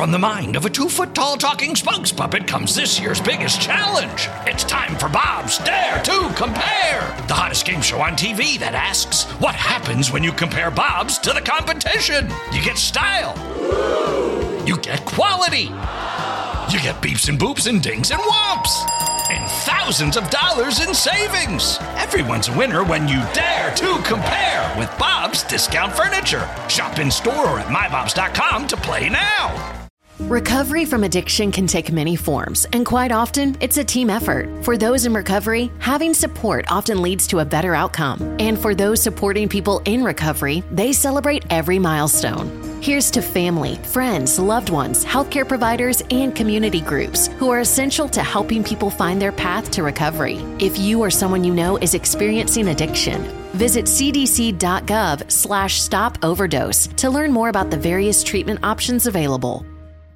From the mind of a 2-foot-tall talking spokes puppet comes this year's biggest challenge. It's time for Bob's Dare to Compare, the hottest game show on TV that asks, what happens when you compare Bobs to the competition? You get style. You get quality. You get beeps and boops and dings and whomps. And thousands of dollars in savings. Everyone's a winner when you dare to compare with Bob's Discount Furniture. Shop in store or at mybobs.com to play now. Recovery from addiction can take many forms, and quite often, it's a team effort. For those in recovery, having support often leads to a better outcome. And for those supporting people in recovery, they celebrate every milestone. Here's to family, friends, loved ones, healthcare providers, and community groups who are essential to helping people find their path to recovery. If you or someone you know is experiencing addiction, visit cdc.gov/stop overdose to learn more about the various treatment options available.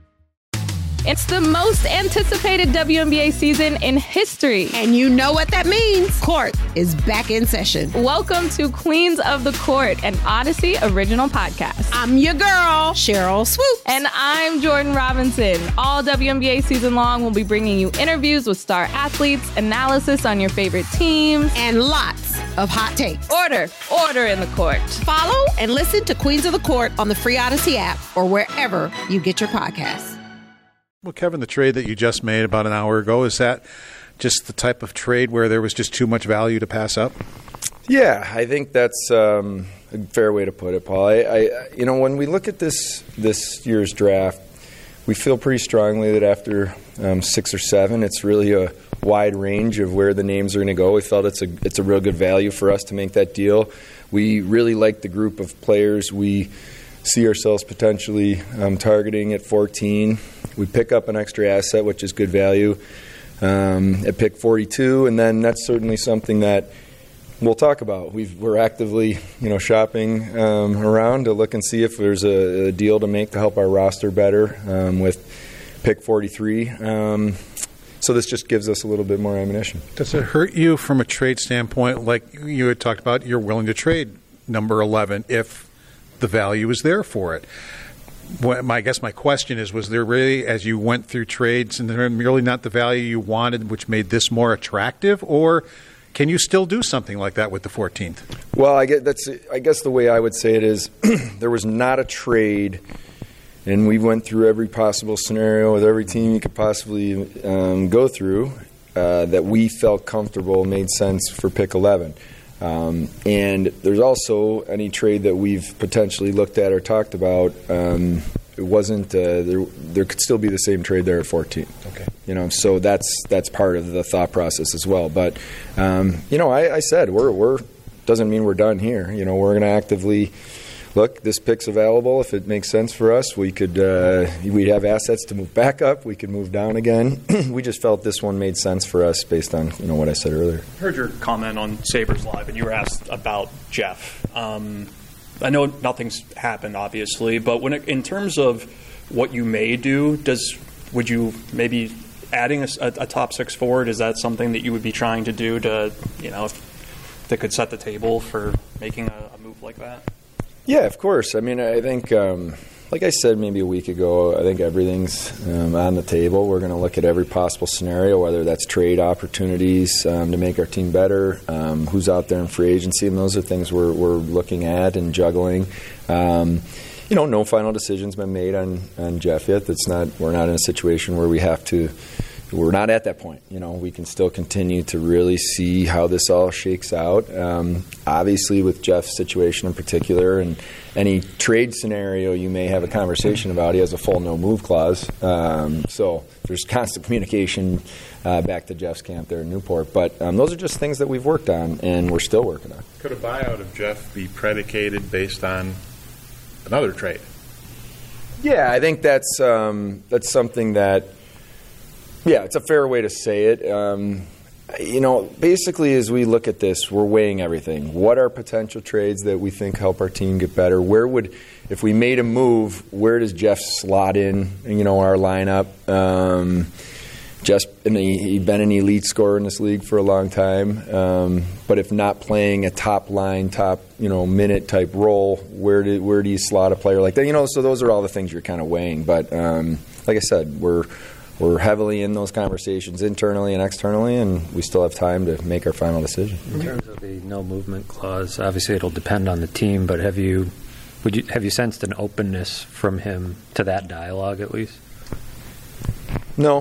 It's the most anticipated WNBA season in history. And you know what that means. Court is back in session. Welcome to Queens of the Court, an Odyssey original podcast. I'm your girl, Cheryl Swoops. And I'm Jordan Robinson. All WNBA season long, we'll be bringing you interviews with star athletes, analysis on your favorite teams, and lots of hot takes. Order in the court. Follow and listen to Queens of the Court on the free Odyssey app or wherever you get your podcasts. Well, Kevin, the trade that you just made about an hour ago, is that just the type of trade where there was just too much value to pass up? Yeah, I think that's a fair way to put it, Paul. When we look at this year's draft, we feel pretty strongly that after 6 or 7, it's really a wide range of where the names are going to go. We felt it's a real good value for us to make that deal. We really like the group of players we see ourselves potentially targeting at 14. We pick up an extra asset, which is good value, at pick 42, and then that's certainly something that we'll talk about. We're actively, shopping around to look and see if there's a deal to make to help our roster better with pick 43. So this just gives us a little bit more ammunition. Does it hurt you from a trade standpoint, like you had talked about, you're willing to trade number 11 if the value is there for it? I guess my question is, was there really, as you went through trades, and there really not the value you wanted, which made this more attractive, or can you still do something like that with the 14th? Well, I guess the way I would say it is there was not a trade, and we went through every possible scenario with every team you could possibly go through that we felt comfortable made sense for pick 11. And there's also any trade that we've potentially looked at or talked about. It wasn't there could still be the same trade there at 14. Okay. So that's part of the thought process as well. But I said we're doesn't mean we're done here. We're going to actively look. This pick's available. If it makes sense for us, we'd have assets to move back up. We could move down again. We just felt this one made sense for us based on what I said earlier. I heard your comment on Sabres Live, and you were asked about Jeff. I know nothing's happened, obviously, but in terms of what you may do, would you maybe adding a top 6 forward? Is that something that you would be trying to do to if that could set the table for making a move like that? Yeah, of course. I mean, I think, like I said maybe a week ago, I think everything's on the table. We're going to look at every possible scenario, whether that's trade opportunities to make our team better, who's out there in free agency, and those are things we're looking at and juggling. No final decision's been made on Jeff yet. We're not in a situation where we have to. We're not at that point. We can still continue to really see how this all shakes out. Obviously, with Jeff's situation in particular, and any trade scenario you may have a conversation about, he has a full no-move clause. So there's constant communication back to Jeff's camp there in Newport. But those are just things that we've worked on, and we're still working on. Could a buyout of Jeff be predicated based on another trade? Yeah, I think that's something that. Yeah, it's a fair way to say it. Basically, as we look at this, we're weighing everything. What are potential trades that we think help our team get better? If we made a move, where does Jeff slot in, our lineup? he'd been an elite scorer in this league for a long time. But if not playing a top line, minute type role, where do you slot a player like that? So those are all the things you're kind of weighing. But like I said, we're heavily in those conversations internally and externally, and we still have time to make our final decision. In terms of the no movement clause, obviously it'll depend on the team, but have you sensed an openness from him to that dialogue at least? No.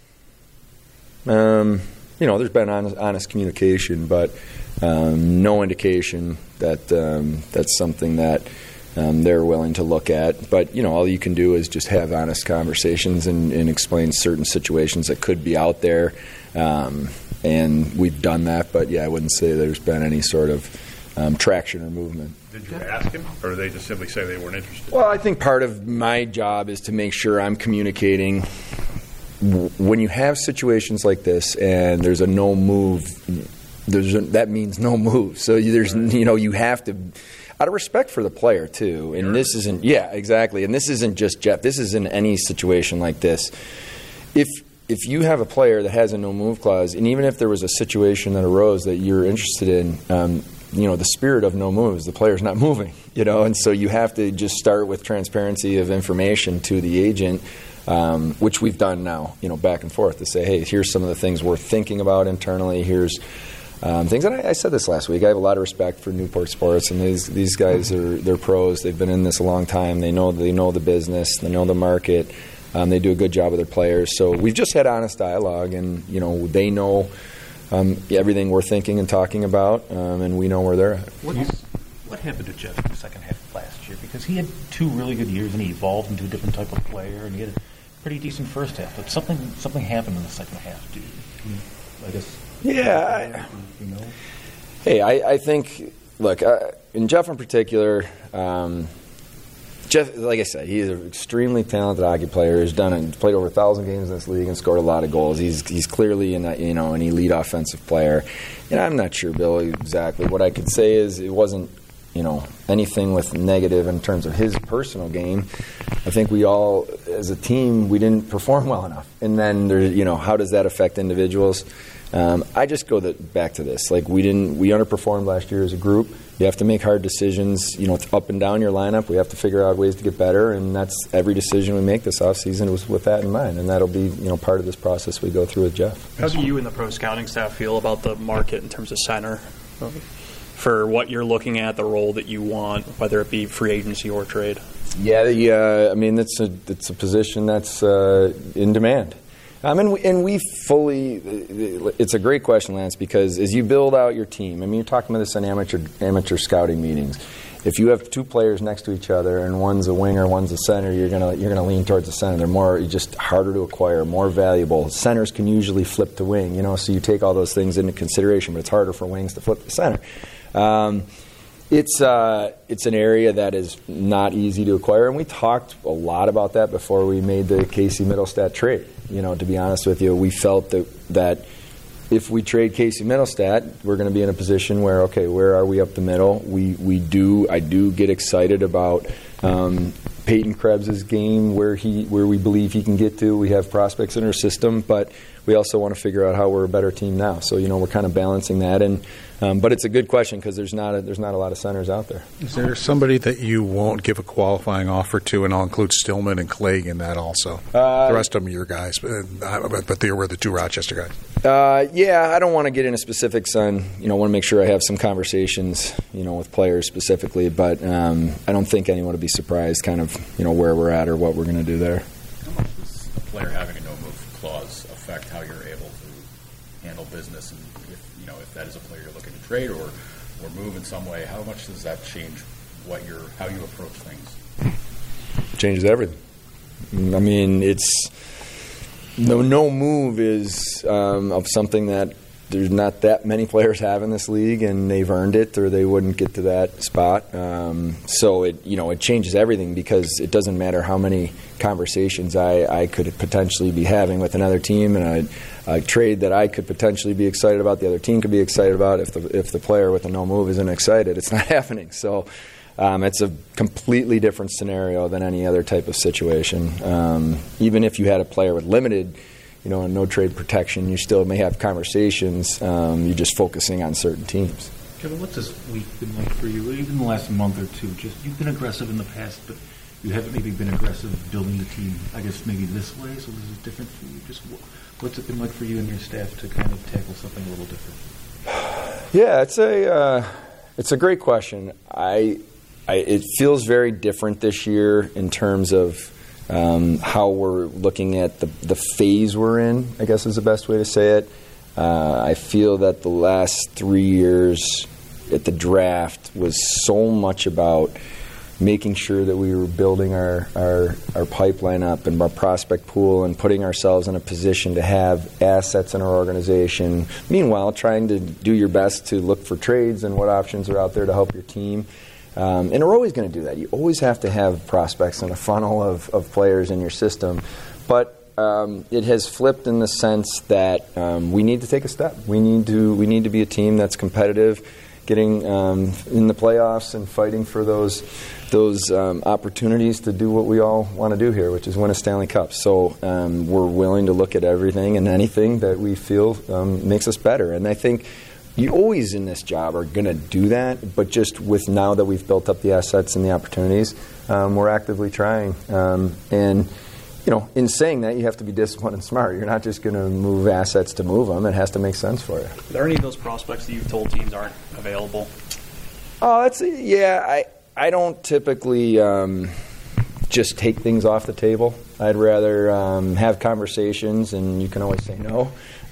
There's been honest communication, but no indication that that's something that they're willing to look at. But, all you can do is just have honest conversations and explain certain situations that could be out there. And we've done that, but, I wouldn't say there's been any sort of traction or movement. Did you ask him, or did they just simply say they weren't interested? Well, I think part of my job is to make sure I'm communicating. When you have situations like this and there's a no move, that means no move. So you have to, out of respect for the player too. And this isn't, exactly. And this isn't just Jeff. This is in any situation like this. If you have a player that has a no move clause, and even if there was a situation that arose that you're interested in, the spirit of no moves, the player's not moving, and so you have to just start with transparency of information to the agent. Which we've done now, back and forth to say, hey, here's some of the things we're thinking about internally. Here's things. And I said this last week. I have a lot of respect for Newport Sports, and these guys they're pros. They've been in this a long time. They know the business. They know the market. They do a good job with their players. So we've just had honest dialogue, and they know everything we're thinking and talking about, and we know where they're at. What happened to Jeff in the second half of last year? Because he had 2 really good years, and he evolved into a different type of player, and he had a pretty decent first half. But something happened in the second half. I guess. Yeah. Hey, I think. Look, in Jeff in particular, Jeff, like I said, he's an extremely talented hockey player. He's played over 1,000 games in this league and scored a lot of goals. He's clearly an elite offensive player. And I'm not sure, Bill, exactly. What I could say is it wasn't anything with negative in terms of his personal game. I think we all, as a team, we didn't perform well enough. And then how does that affect individuals? I just go back to this. Like we underperformed last year as a group. You have to make hard decisions. It's up and down your lineup. We have to figure out ways to get better, and that's every decision we make this offseason was with that in mind. And that'll be part of this process we go through with Jeff. How do you and the pro scouting staff feel about the market in terms of center? For what you're looking at, the role that you want, whether it be free agency or trade? Yeah. It's a position that's in demand. And we fully. It's a great question, Lance, because as you build out your team, you're talking about this in amateur scouting meetings. If you have 2 players next to each other and one's a winger, one's a center, you're gonna lean towards the center. They're just harder to acquire, more valuable. Centers can usually flip to wing, so you take all those things into consideration, but it's harder for wings to flip to center. It's an area that is not easy to acquire, and we talked a lot about that before we made the Casey Mittelstadt trade. To be honest with you, we felt that if we trade Casey Mittelstadt, we're going to be in a position where, okay, where are we up the middle? I do get excited about Peyton Krebs' game, where we believe he can get to. We have prospects in our system, but we also want to figure out how we're a better team now. So we're kind of balancing that, but it's a good question because there's not a lot of centers out there. Is there somebody that you won't give a qualifying offer to, and I'll include Stillman and Clegg in that also? The rest of them are your guys, but they were the 2 Rochester guys. I don't want to get into specifics on. I want to make sure I have some conversations, with players specifically, but I don't think anyone would be surprised, kind of, where we're at or what we're going to do there. How much does a player having a no-move clause affect how you're able to handle business, and if that is a player you're looking to trade or move in some way, how much does that change how you approach things? Changes everything. It's no move is of something that there's not that many players have in this league, and they've earned it, or they wouldn't get to that spot. So it changes everything, because it doesn't matter how many conversations I could potentially be having with another team, and a trade that I could potentially be excited about, the other team could be excited about. If the player with a no move isn't excited, it's not happening. So it's a completely different scenario than any other type of situation. Even if you had a player with limited no trade protection. You still may have conversations. You're just focusing on certain teams. Kevin, what's this week been like for you? Even the last month or two, just you've been aggressive in the past, but you haven't maybe been aggressive building the team, I guess, maybe this way, so this is different for you. Just what's it been like for you and your staff to kind of tackle something a little different? Yeah, it's a great question. It feels very different this year in terms of how we're looking at the phase we're in, I guess is the best way to say it. I feel that the last 3 years at the draft was so much about making sure that we were building our pipeline up and our prospect pool and putting ourselves in a position to have assets in our organization. Meanwhile, trying to do your best to look for trades and what options are out there to help your team. And we're always going to do that. You always have to have prospects and a funnel of players in your system. But it has flipped in the sense that we need to take a step. We need to be a team that's competitive, getting in the playoffs and fighting for those opportunities to do what we all want to do here, which is win a Stanley Cup. So we're willing to look at everything and anything that we feel makes us better. And I think you always in this job are going to do that, but just with now that we've built up the assets and the opportunities, we're actively trying. And in saying that, you have to be disciplined and smart. You're not just going to move assets to move them. It has to make sense for you. Are there any of those prospects that you've told teams aren't available? Oh, I don't typically just take things off the table. I'd rather have conversations, and you can always say no.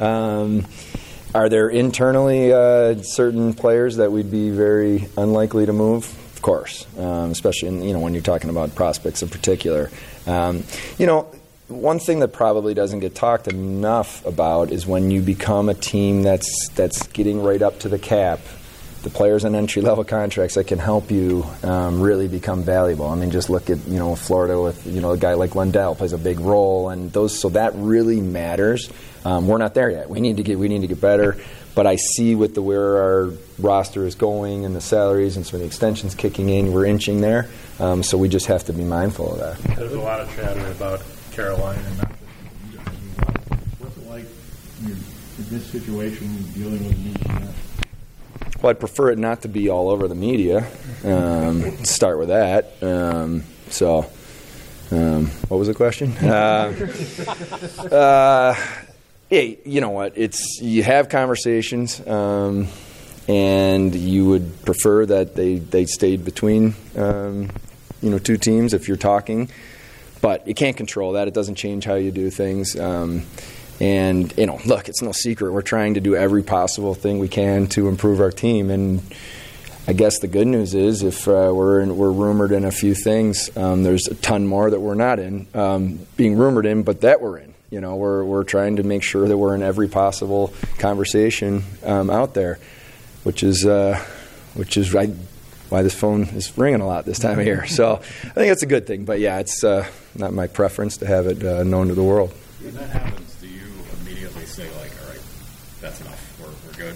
Are there internally certain players that we'd be very unlikely to move? Of course, especially when you're talking about prospects in particular. One thing that probably doesn't get talked enough about is when you become a team that's getting right up to the cap. The players on entry-level contracts that can help you really become valuable. I mean, just look at Florida with a guy like Lundell plays a big role, and so that really matters. We're not there yet. We need to get better. But I see with where our roster is going and the salaries and some of the extensions kicking in, we're inching there. So we just have to be mindful of that. There's a lot of chatter about Carolina and not just what's it like in this situation dealing with media? Well, I'd prefer it not to be all over the media. Start with that. What was the question? Hey, you know what? You have conversations, and you would prefer that they stayed between two teams if you're talking. But you can't control that. It doesn't change how you do things. And, look, it's no secret. We're trying to do every possible thing we can to improve our team. And I guess the good news is if we're rumored in a few things, there's a ton more that we're not in, being rumored in, but that we're in. We're trying to make sure that we're in every possible conversation out there, which is why this phone is ringing a lot this time of year. So I think that's a good thing. But, yeah, it's not my preference to have it known to the world. When that happens, do you immediately say, like, all right, that's enough, we're good?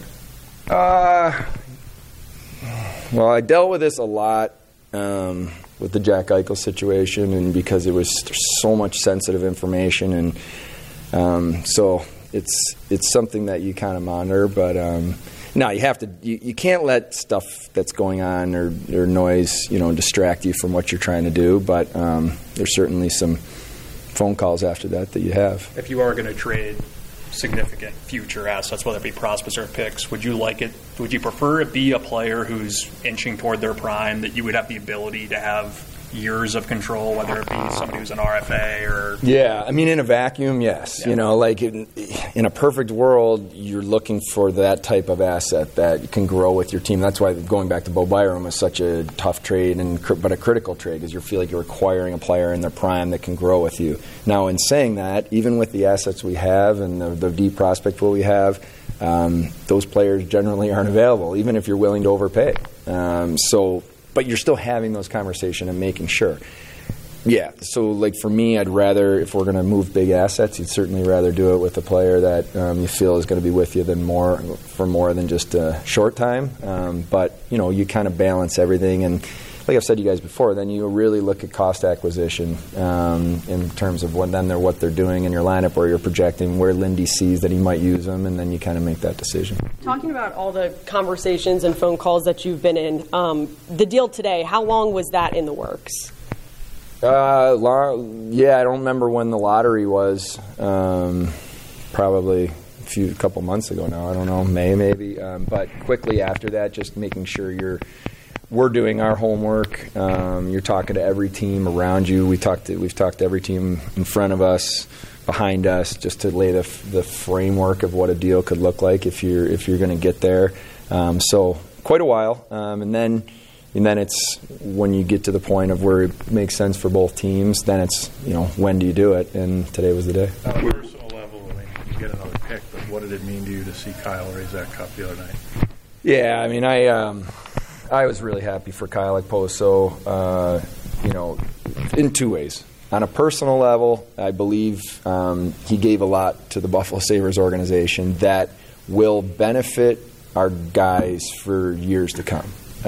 Well, I dealt with this a lot with the Jack Eichel situation, and because there's so much sensitive information, and so it's something that you kind of monitor. But no, you have to. You can't let stuff that's going on or noise, distract you from what you're trying to do. But there's certainly some phone calls after that you have. If you are going to trade significant future assets, whether it be prospects or picks, would you prefer it be a player who's inching toward their prime, that you would have the ability to have years of control, whether it be somebody who's an RFA or... Yeah, I mean, in a vacuum, yes. Yeah. Like in a perfect world, you're looking for that type of asset that can grow with your team. That's why going back to Bo Byram was such a tough trade, but a critical trade, because you feel like you're acquiring a player in their prime that can grow with you. Now, in saying that, even with the assets we have and the deep prospect pool we have, those players generally aren't available, even if you're willing to overpay. But you're still having those conversations and making sure. Yeah, so like for me, I'd rather, if we're going to move big assets, you'd certainly rather do it with a player that you feel is going to be with you for more than just a short time. But, you kind of balance everything. And like I've said to you guys before, then you really look at cost acquisition in terms of what they're doing in your lineup, where you're projecting where Lindy sees that he might use them, and then you kind of make that decision. Talking about all the conversations and phone calls that you've been in, the deal today, how long was that in the works? I don't remember when the lottery was. Probably a couple months ago now. I don't know, May maybe. But quickly after that, just making sure we're doing our homework. You're talking to every team around you. We've talked to every team in front of us, behind us, just to lay the framework of what a deal could look like if you're going to get there. So quite a while, and then it's when you get to the point of where it makes sense for both teams. Then it's when do you do it? And today was the day. On a personal level, I mean, you get another pick, but what did it mean to you to see Kyle raise that cup the other night? Yeah, I mean, I was really happy for Kyle Okposo, in two ways. On a personal level, I believe he gave a lot to the Buffalo Sabres organization that will benefit our guys for years to come.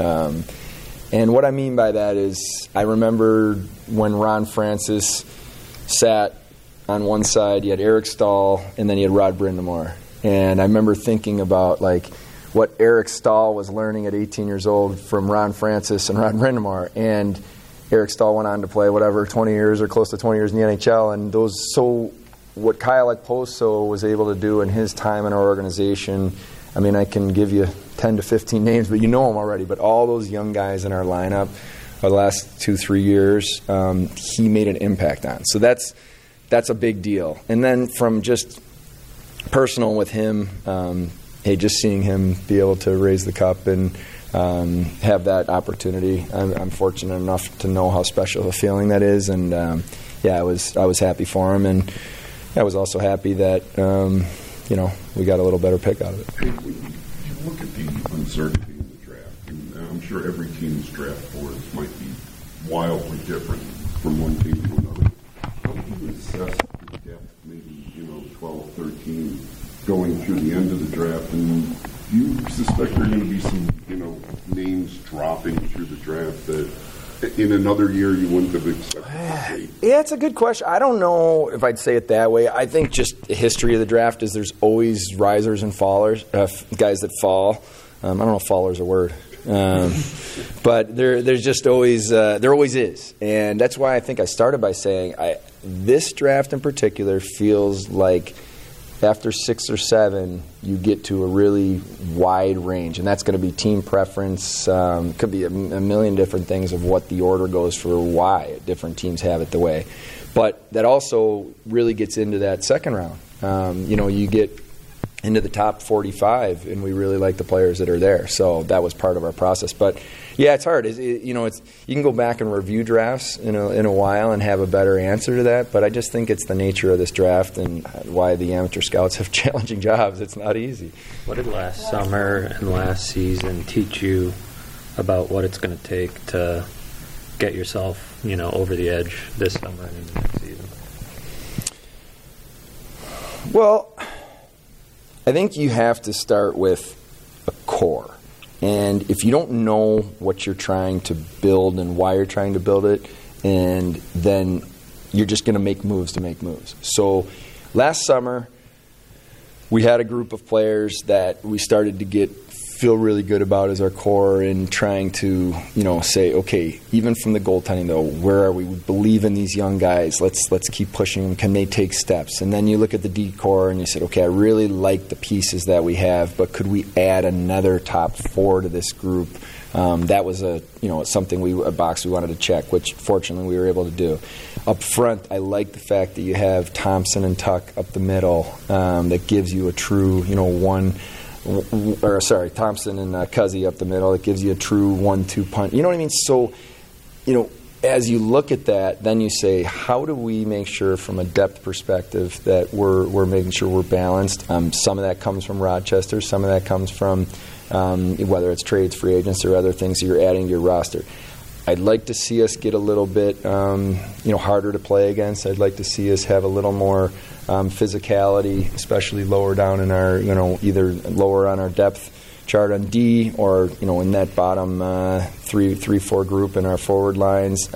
And what I mean by that is I remember when Ron Francis sat on one side, you had Eric Stahl, and then you had Rod Brind'Amour. And I remember thinking about what Eric Stahl was learning at 18 years old from Ron Francis and Rod Brind'Amour. And Eric Stahl went on to play 20 years or close to 20 years in the NHL. And what Kyle Okposo was able to do in his time in our organization, I mean, I can give you 10 to 15 names, but you know them already. But all those young guys in our lineup for the last 2-3 years, he made an impact on. So that's a big deal. And then from just personal with him, just seeing him be able to raise the cup and have that opportunity, I'm fortunate enough to know how special a feeling that is. And I was happy for him, and I was also happy that we got a little better pick out of it. Hey, when you look at the uncertainty in the draft, and I'm sure every team's draft boards might be wildly different from one team to another. How do you assess the depth, maybe 12, 13, going through the end of the draft? And do you suspect there are going to be some names dropping through the draft that in another year you wouldn't have expected? Yeah, it's a good question. I don't know if I'd say it that way. I think just the history of the draft is there's always risers and fallers, guys that fall. I don't know if faller's a word. But there's just always there always is. And that's why I think I started by saying this draft in particular feels like after 6 or 7, you get to a really wide range, and that's going to be team preference. Could be a million different things of what the order goes for, why different teams have it the way. But that also really gets into that second round. You get into the top 45, and we really like the players that are there. So that was part of our process. But yeah, it's hard. You can go back and review drafts in a while and have a better answer to that. But I just think it's the nature of this draft and why the amateur scouts have challenging jobs. It's not easy. What did last summer and last season teach you about what it's going to take to get yourself, over the edge this summer and into next season? Well, I think you have to start with a core. And if you don't know what you're trying to build and why you're trying to build it, and then you're just going to make moves to make moves. So last summer, we had a group of players that we started to feel really good about as our core, and trying to, say, okay, even from the goaltending though, where are we? We believe in these young guys. Let's keep pushing them. Can they take steps? And then you look at the D core and you said, okay, I really like the pieces that we have, but could we add another top 4 to this group? That was a box we wanted to check, which fortunately we were able to do. Up front, I like the fact that you have Thompson and Tuck up the middle. That gives you a true, Thompson and Cuzzy up the middle. It gives you a true 1-2 punch. You know what I mean? So, as you look at that, then you say, how do we make sure from a depth perspective that we're making sure we're balanced? Some of that comes from Rochester. Some of that comes from whether it's trades, free agents, or other things that you're adding to your roster. I'd like to see us get a little bit harder to play against. I'd like to see us have a little more physicality, especially lower down in our, either lower on our depth chart on D, or in that bottom 3-4 group in our forward lines.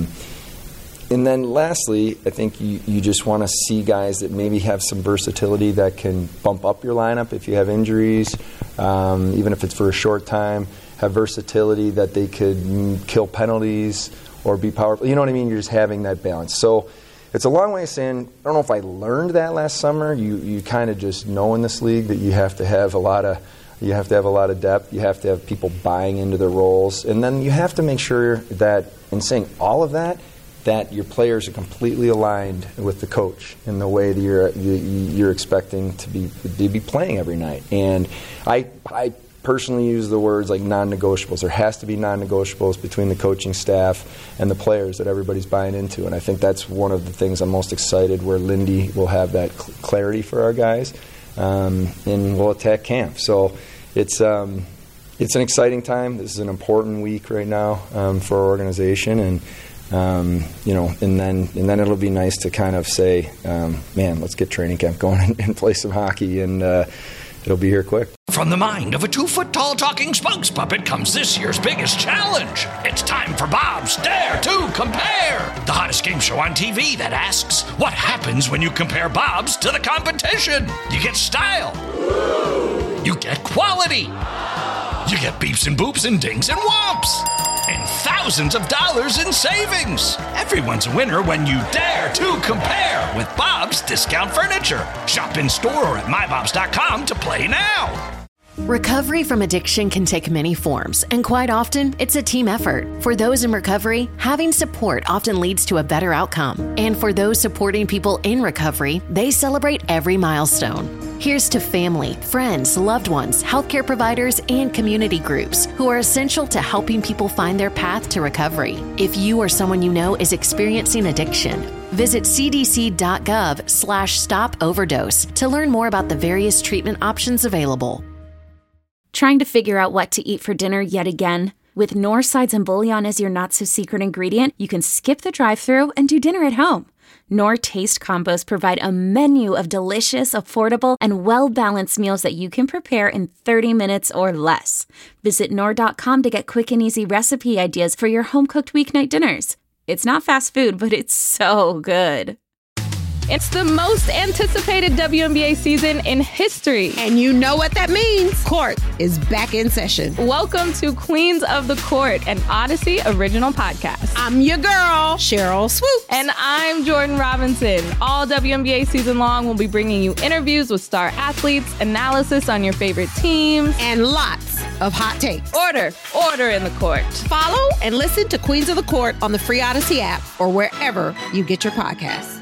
And then lastly, I think you just want to see guys that maybe have some versatility that can bump up your lineup if you have injuries, even if it's for a short time, have versatility that they could kill penalties or be powerful. You know what I mean? You're just having that balance. So it's a long way of saying, I don't know if I learned that last summer. You kind of just know in this league that you have to have a lot of depth. You have to have people buying into their roles. And then you have to make sure that in saying all of that your players are completely aligned with the coach in the way that you're expecting to be playing every night. And I personally use the words like non-negotiables. There has to be non-negotiables between the coaching staff and the players that everybody's buying into. And I think that's one of the things I'm most excited, where Lindy will have that clarity for our guys, and we'll attack camp. So it's an exciting time. This is an important week right now for our organization, and and then it'll be nice to kind of say, man, let's get training camp going and play some hockey, and it'll be here quick. From the mind of a 2-foot-tall talking spokes puppet comes this year's biggest challenge. It's time for Bob's Dare to Compare, the hottest game show on TV that asks, what happens when you compare Bob's to the competition? You get style. You get quality. You get beeps and boops and dings and whomps. And thousands of dollars in savings. Everyone's a winner when you dare to compare with Bob's Discount Furniture. Shop in store or at mybobs.com to play now. Recovery from addiction can take many forms, and quite often, it's a team effort. For those in recovery, having support often leads to a better outcome. And for those supporting people in recovery, they celebrate every milestone. Here's to family, friends, loved ones, healthcare providers, and community groups who are essential to helping people find their path to recovery. If you or someone you know is experiencing addiction, visit cdc.gov/stop-overdose to learn more about the various treatment options available. Trying to figure out what to eat for dinner yet again? With Knorr sides and bouillon as your not-so-secret ingredient, you can skip the drive-thru and do dinner at home. Knorr Taste Combos provide a menu of delicious, affordable, and well-balanced meals that you can prepare in 30 minutes or less. Visit Knorr.com to get quick and easy recipe ideas for your home-cooked weeknight dinners. It's not fast food, but it's so good. It's the most anticipated WNBA season in history. And you know what that means. Court is back in session. Welcome to Queens of the Court, an Odyssey original podcast. I'm your girl, Cheryl Swoops. And I'm Jordan Robinson. All WNBA season long, we'll be bringing you interviews with star athletes, analysis on your favorite teams, and lots of hot takes. Order in the court. Follow and listen to Queens of the Court on the free Odyssey app or wherever you get your podcasts.